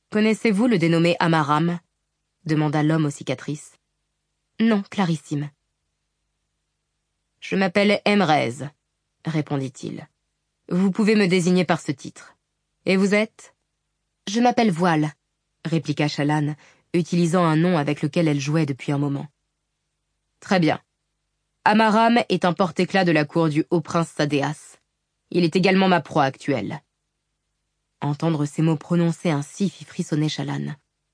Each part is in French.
Connaissez-vous le dénommé Amaram? Demanda l'homme aux cicatrices. Non, clarissime. Je m'appelle Emrez, répondit-il. Vous pouvez me désigner par ce titre. Et vous êtes? Je m'appelle Voile, répliqua Shallan, utilisant un nom avec lequel elle jouait depuis un moment. Très bien. Amaram est un porte-éclat de la cour du haut prince Sadeas. Il est également ma proie actuelle. Entendre ces mots prononcés ainsi fit frissonner Shallan.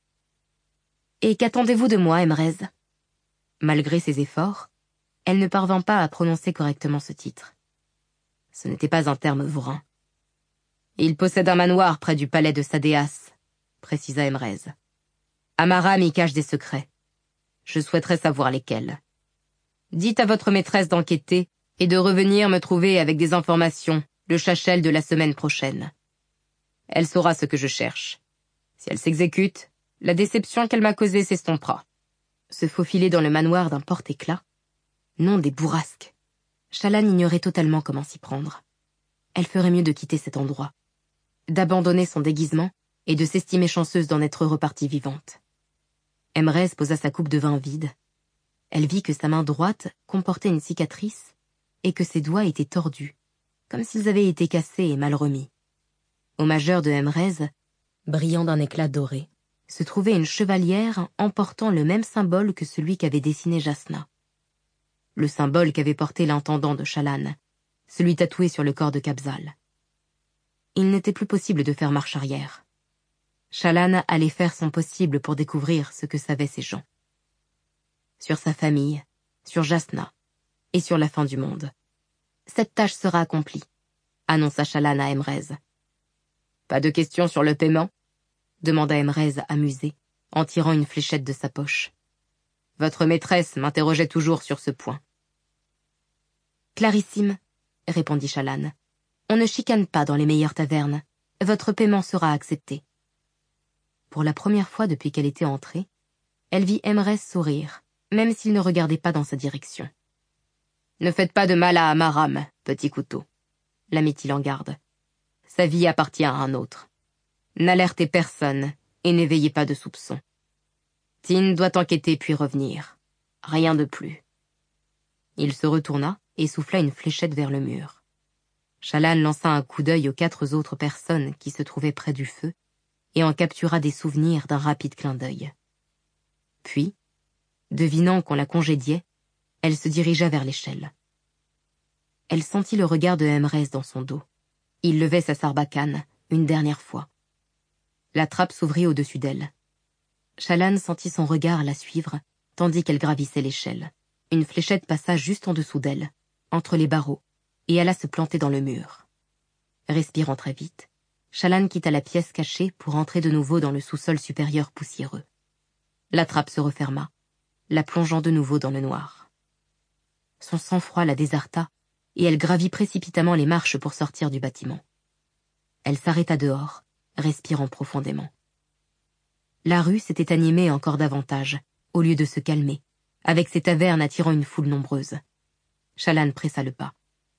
Et qu'attendez-vous de moi, Emrez? Malgré ses efforts, elle ne parvint pas à prononcer correctement ce titre. Ce n'était pas un terme vaurien. Il possède un manoir près du palais de Sadeas, précisa Emrez. Amaram y cache des secrets. Je souhaiterais savoir lesquels. Dites à votre maîtresse d'enquêter et de revenir me trouver avec des informations le Shachel de la semaine prochaine. Elle saura ce que je cherche. Si elle s'exécute, la déception qu'elle m'a causée s'estompera. Se faufiler dans le manoir d'un porte-éclat? Non, des bourrasques. Shallan ignorait totalement comment s'y prendre. Elle ferait mieux de quitter cet endroit, d'abandonner son déguisement et de s'estimer chanceuse d'en être repartie vivante. Emrez posa sa coupe de vin vide. Elle vit que sa main droite comportait une cicatrice et que ses doigts étaient tordus, comme s'ils avaient été cassés et mal remis. Au majeur de Emrez, brillant d'un éclat doré, se trouvait une chevalière emportant le même symbole que celui qu'avait dessiné Jasnah. Le symbole qu'avait porté l'intendant de Shallan, celui tatoué sur le corps de Kabzal. Il n'était plus possible de faire marche arrière. Shallan allait faire son possible pour découvrir ce que savaient ces gens. Sur sa famille, sur Jasnah, et sur la fin du monde. Cette tâche sera accomplie, annonça Shallan à Emrez. Pas de questions sur le paiement? Demanda Emrez amusé, en tirant une fléchette de sa poche. Votre maîtresse m'interrogeait toujours sur ce point. Clarissime, répondit Shallan. On ne chicane pas dans les meilleures tavernes. Votre paiement sera accepté. Pour la première fois depuis qu'elle était entrée, elle vit Emrez sourire, même s'il ne regardait pas dans sa direction. Ne faites pas de mal à Amaram, petit couteau, la mit-il en garde. Sa vie appartient à un autre. N'alertez personne et n'éveillez pas de soupçons. Tin doit enquêter puis revenir. Rien de plus. Il se retourna et souffla une fléchette vers le mur. Shallan lança un coup d'œil aux 4 autres personnes qui se trouvaient près du feu et en captura des souvenirs d'un rapide clin d'œil. Puis, devinant qu'on la congédiait, elle se dirigea vers l'échelle. Elle sentit le regard de Emrez dans son dos. Il levait sa sarbacane, une dernière fois. La trappe s'ouvrit au-dessus d'elle. Shallan sentit son regard la suivre, tandis qu'elle gravissait l'échelle. Une fléchette passa juste en dessous d'elle, entre les barreaux, et alla se planter dans le mur. Respirant très vite, Shallan quitta la pièce cachée pour entrer de nouveau dans le sous-sol supérieur poussiéreux. La trappe se referma, la plongeant de nouveau dans le noir. Son sang-froid la désarta, et elle gravit précipitamment les marches pour sortir du bâtiment. Elle s'arrêta dehors, respirant profondément. La rue s'était animée encore davantage, au lieu de se calmer, avec ses tavernes attirant une foule nombreuse. Shallan pressa le pas.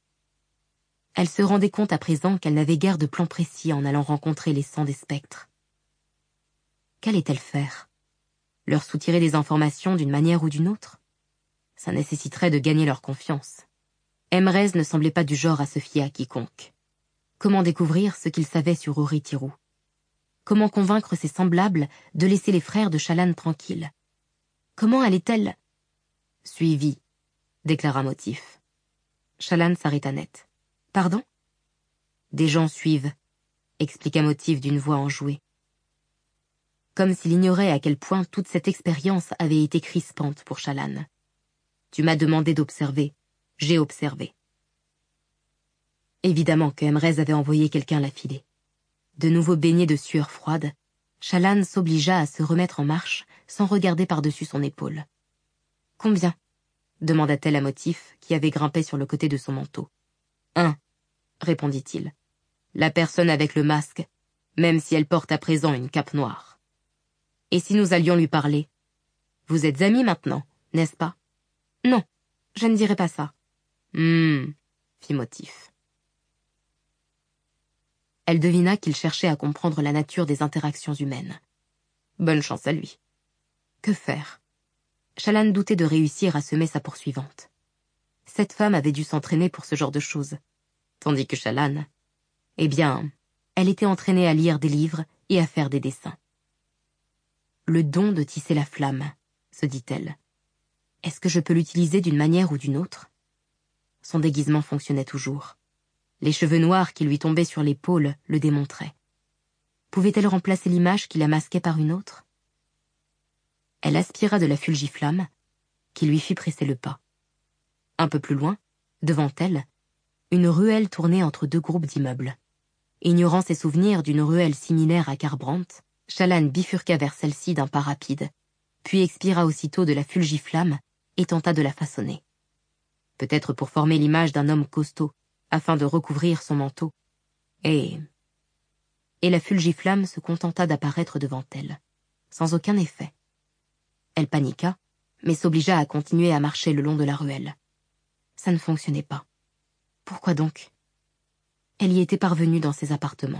Elle se rendait compte à présent qu'elle n'avait guère de plan précis en allant rencontrer les 100 des spectres. Qu'allait-elle faire? Leur soutirer des informations d'une manière ou d'une autre? Ça nécessiterait de gagner leur confiance. Emrez ne semblait pas du genre à se fier à quiconque. Comment découvrir ce qu'il savait sur Uri-Tirou? Comment convaincre ses semblables de laisser les frères de Shallan tranquilles? Comment allait-elle... Suivie, déclara Motif. Shallan s'arrêta net. Pardon? Des gens suivent, expliqua Motif d'une voix enjouée. Comme s'il ignorait à quel point toute cette expérience avait été crispante pour Shallan. Tu m'as demandé d'observer. J'ai observé. Évidemment que Emrez avait envoyé quelqu'un la filer. De nouveau baigné de sueur froide, Shallan s'obligea à se remettre en marche sans regarder par-dessus son épaule. « Combien ?» demanda-t-elle à Motif, qui avait grimpé sur le côté de son manteau. « 1, répondit-il. La personne avec le masque, même si elle porte à présent une cape noire. Et si nous allions lui parler? Vous êtes amis maintenant, n'est-ce pas? Non, je ne dirais pas ça. Fit Motif. Elle devina qu'il cherchait à comprendre la nature des interactions humaines. Bonne chance à lui. Que faire? Shallan doutait de réussir à semer sa poursuivante. Cette femme avait dû s'entraîner pour ce genre de choses. Tandis que Shallan, eh bien, elle était entraînée à lire des livres et à faire des dessins. Le don de tisser la flamme, se dit-elle. Est-ce que je peux l'utiliser d'une manière ou d'une autre? Son déguisement fonctionnait toujours. Les cheveux noirs qui lui tombaient sur l'épaule le démontraient. Pouvait-elle remplacer l'image qui la masquait par une autre? Elle aspira de la fulgiflamme, qui lui fit presser le pas. Un peu plus loin, devant elle, une ruelle tournait entre deux groupes d'immeubles. Ignorant ses souvenirs d'une ruelle similaire à Carbrandt, Shallan bifurqua vers celle-ci d'un pas rapide, puis expira aussitôt de la fulgiflamme et tenta de la façonner. Peut-être pour former l'image d'un homme costaud, afin de recouvrir son manteau. Et la fulgiflamme se contenta d'apparaître devant elle, sans aucun effet. Elle paniqua, mais s'obligea à continuer à marcher le long de la ruelle. Ça ne fonctionnait pas. Pourquoi donc? Elle y était parvenue dans ses appartements.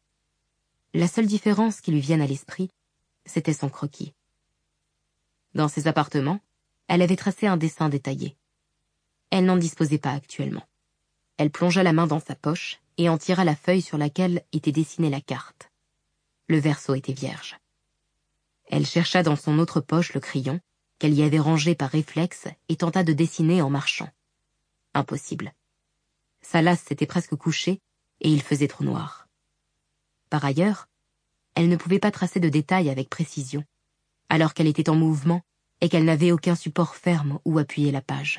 La seule différence qui lui vienne à l'esprit, c'était son croquis. Dans ses appartements, elle avait tracé un dessin détaillé. Elle n'en disposait pas actuellement. Elle plongea la main dans sa poche et en tira la feuille sur laquelle était dessinée la carte. Le verso était vierge. Elle chercha dans son autre poche le crayon, qu'elle y avait rangé par réflexe, et tenta de dessiner en marchant. Impossible. Sa lasse s'était presque couchée, et il faisait trop noir. Par ailleurs, elle ne pouvait pas tracer de détails avec précision, alors qu'elle était en mouvement et qu'elle n'avait aucun support ferme où appuyer la page.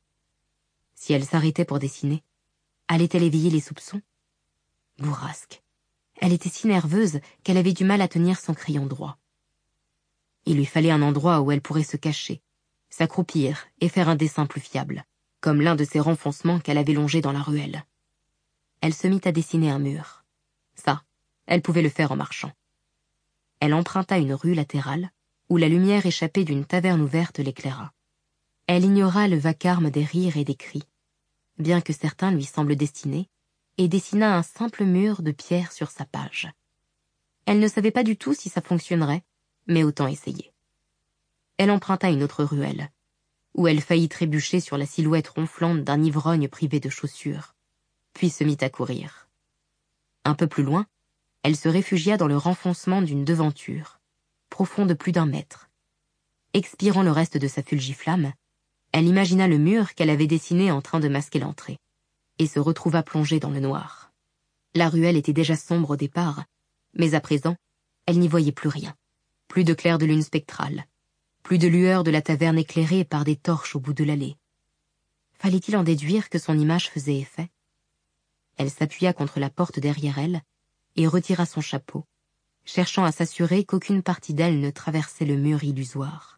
Si elle s'arrêtait pour dessiner, allait-elle éveiller les soupçons? Bourrasque. Elle était si nerveuse qu'elle avait du mal à tenir son crayon droit. Il lui fallait un endroit où elle pourrait se cacher, s'accroupir et faire un dessin plus fiable, comme l'un de ces renfoncements qu'elle avait longés dans la ruelle. Elle se mit à dessiner un mur. Ça, elle pouvait le faire en marchant. Elle emprunta une rue latérale, où la lumière échappée d'une taverne ouverte l'éclaira. Elle ignora le vacarme des rires et des cris, bien que certains lui semblent destinés, et dessina un simple mur de pierre sur sa page. Elle ne savait pas du tout si ça fonctionnerait, mais autant essayer. Elle emprunta une autre ruelle, où elle faillit trébucher sur la silhouette ronflante d'un ivrogne privé de chaussures, puis se mit à courir. Un peu plus loin, elle se réfugia dans le renfoncement d'une devanture, profond de plus d'1 mètre. Expirant le reste de sa fulgiflamme, elle imagina le mur qu'elle avait dessiné en train de masquer l'entrée, et se retrouva plongée dans le noir. La ruelle était déjà sombre au départ, mais à présent, elle n'y voyait plus rien. Plus de clair de lune spectrale, plus de lueur de la taverne éclairée par des torches au bout de l'allée. Fallait-il en déduire que son image faisait effet? Elle s'appuya contre la porte derrière elle et retira son chapeau, cherchant à s'assurer qu'aucune partie d'elle ne traversait le mur illusoire.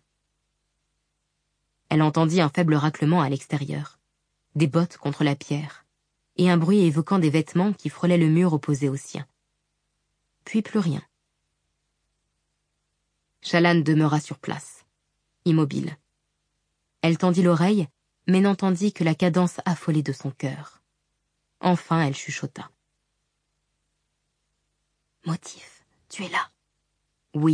Elle entendit un faible raclement à l'extérieur, des bottes contre la pierre, et un bruit évoquant des vêtements qui frôlaient le mur opposé au sien. Puis plus rien. Shallan demeura sur place, immobile. Elle tendit l'oreille, mais n'entendit que la cadence affolée de son cœur. Enfin, elle chuchota. « Motif, tu es là ?»« Oui, »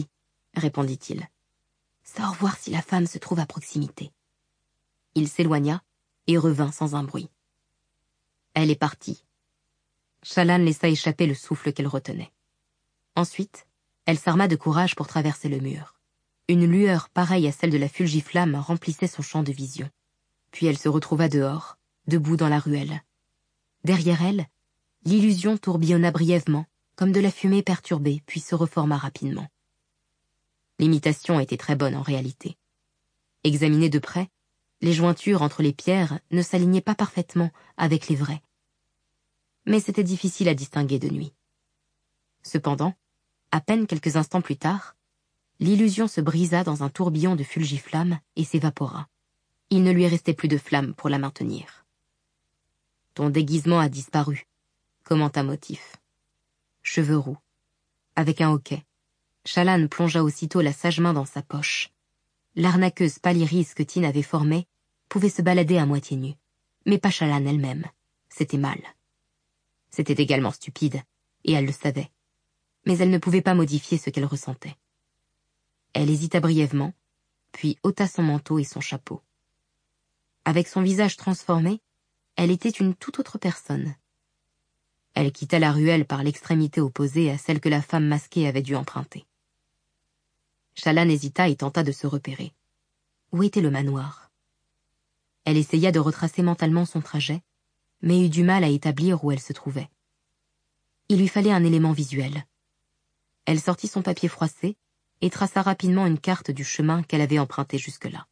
répondit-il. « Sors voir si la femme se trouve à proximité. » Il s'éloigna et revint sans un bruit. Elle est partie. Shallan laissa échapper le souffle qu'elle retenait. Ensuite, elle s'arma de courage pour traverser le mur. Une lueur pareille à celle de la fulgiflamme remplissait son champ de vision. Puis elle se retrouva dehors, debout dans la ruelle. Derrière elle, l'illusion tourbillonna brièvement, comme de la fumée perturbée, puis se reforma rapidement. L'imitation était très bonne en réalité. Examinée de près, les jointures entre les pierres ne s'alignaient pas parfaitement avec les vraies. Mais c'était difficile à distinguer de nuit. Cependant, à peine quelques instants plus tard, l'illusion se brisa dans un tourbillon de fulgiflamme et s'évapora. Il ne lui restait plus de flamme pour la maintenir. « Ton déguisement a disparu », commenta Motif. Cheveux roux. Avec un hoquet, Shallan plongea aussitôt la sage main dans sa poche. L'arnaqueuse pâlirise que Tin avait formée pouvait se balader à moitié nue, mais pas Shallan elle-même. C'était mal. C'était également stupide, et elle le savait. Mais elle ne pouvait pas modifier ce qu'elle ressentait. Elle hésita brièvement, puis ôta son manteau et son chapeau. Avec son visage transformé, elle était une toute autre personne. Elle quitta la ruelle par l'extrémité opposée à celle que la femme masquée avait dû emprunter. Shallan hésita et tenta de se repérer. Où était le manoir? Elle essaya de retracer mentalement son trajet, mais eut du mal à établir où elle se trouvait. Il lui fallait un élément visuel. Elle sortit son papier froissé et traça rapidement une carte du chemin qu'elle avait emprunté jusque-là.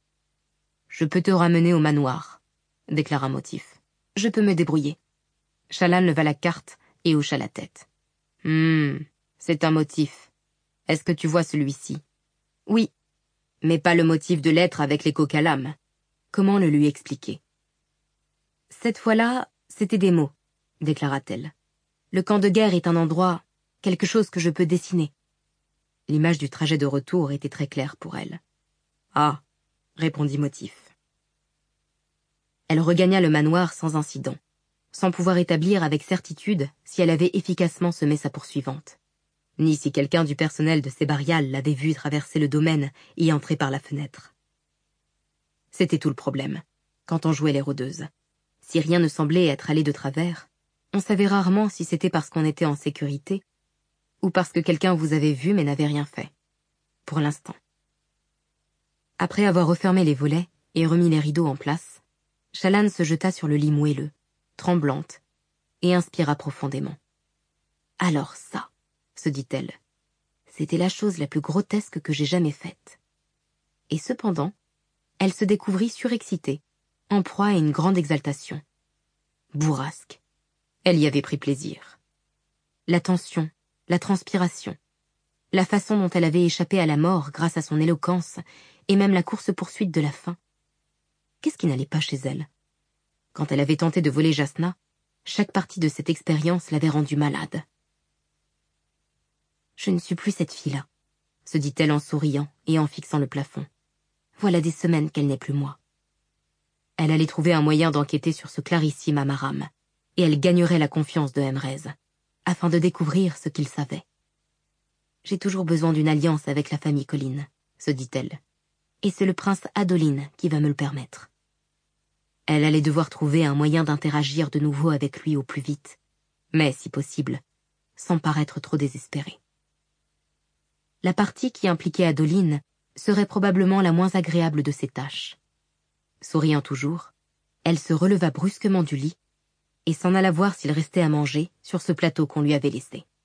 « Je peux te ramener au manoir », déclara Motif. « Je peux me débrouiller. » Shallan leva la carte et hocha la tête. « C'est un motif. Est-ce que tu vois celui-ci ?»« Oui, mais pas le motif de lettre avec les coques à lame. » Comment le lui expliquer? « Cette fois-là, c'était des mots, » déclara-t-elle. « Le camp de guerre est un endroit, quelque chose que je peux dessiner. » L'image du trajet de retour était très claire pour elle. « Ah !» répondit Motif. Elle regagna le manoir sans incident, sans pouvoir établir avec certitude si elle avait efficacement semé sa poursuivante, ni si quelqu'un du personnel de Sébarial l'avait vue traverser le domaine et entrer par la fenêtre. C'était tout le problème, quand on jouait les rôdeuses. Si rien ne semblait être allé de travers, on savait rarement si c'était parce qu'on était en sécurité ou parce que quelqu'un vous avait vu mais n'avait rien fait. Pour l'instant. Après avoir refermé les volets et remis les rideaux en place, Shallan se jeta sur le lit moelleux, tremblante, et inspira profondément. « Alors ça, » se dit-elle, « c'était la chose la plus grotesque que j'ai jamais faite. » Et cependant, elle se découvrit surexcitée, en proie à une grande exaltation. Bourrasque. Elle y avait pris plaisir. La tension, la transpiration, la façon dont elle avait échappé à la mort grâce à son éloquence, et même la course-poursuite de la faim. Qu'est-ce qui n'allait pas chez elle? Quand elle avait tenté de voler Jasna, chaque partie de cette expérience l'avait rendue malade. « Je ne suis plus cette fille-là, » se dit-elle en souriant et en fixant le plafond. Voilà des semaines qu'elle n'est plus moi. Elle allait trouver un moyen d'enquêter sur ce clarissime Amaram, et elle gagnerait la confiance de Emrez, afin de découvrir ce qu'il savait. J'ai toujours besoin d'une alliance avec la famille Colline, se dit-elle, et c'est le prince Adoline qui va me le permettre. Elle allait devoir trouver un moyen d'interagir de nouveau avec lui au plus vite, mais, si possible, sans paraître trop désespérée. La partie qui impliquait Adoline serait probablement la moins agréable de ses tâches. Souriant toujours, elle se releva brusquement du lit et s'en alla voir s'il restait à manger sur ce plateau qu'on lui avait laissé.